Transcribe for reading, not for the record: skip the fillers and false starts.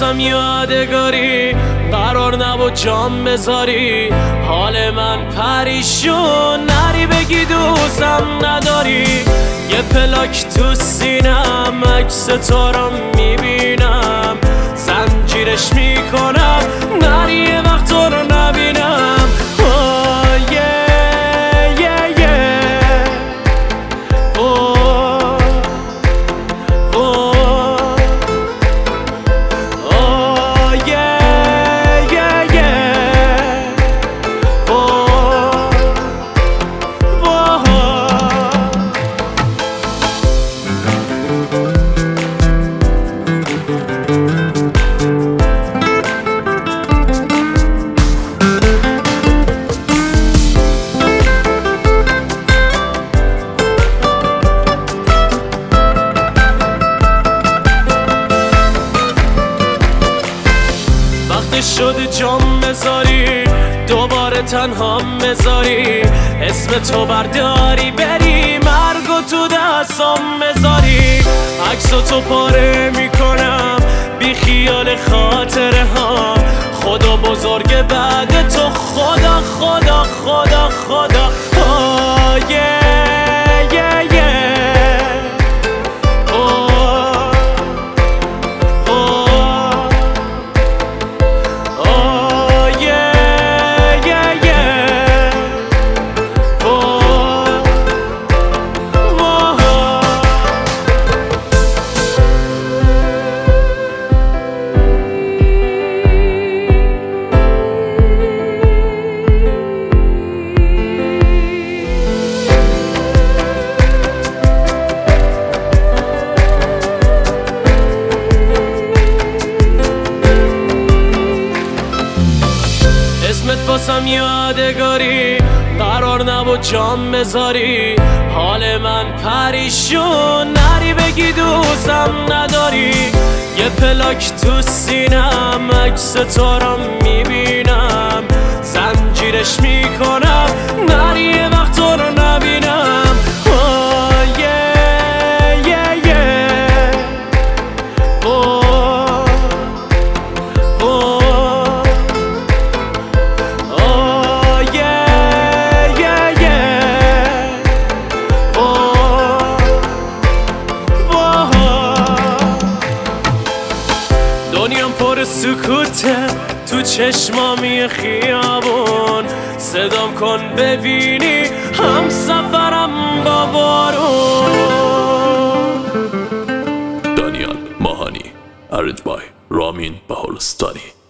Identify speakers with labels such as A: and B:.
A: واسم یادگاری قرار نبود جام بذاری حال من پریشون نری بگی دوستم نداری یه پلاک تو سینم عکس تو رو میبینم زنجیرش میکنم نری یه وقت تو رو نبینم شد جام بذاری دوباره تنها بذاری اسم تو برداری بری مرگو تو دستام بذاری عکسو تو پاره میکنم بی خیال خاطره ها خدا بزرگ بعد تو خدا خدا خدا خدا اسمت واسم یادگاری قرار نبود جام بذاری حال من پریشون نری بگی دوستم نداری یه پلاک تو سینم عکس تو رو میبینم زنجیرش میکنم نری یه وقت تو رو نبینم دنیام پر سکوته تو چشمامی خیابون صدام کن ببینی هم سفرم با بارون.
B: دانیال ماهانی، ارنج بای رامین بهولستانی.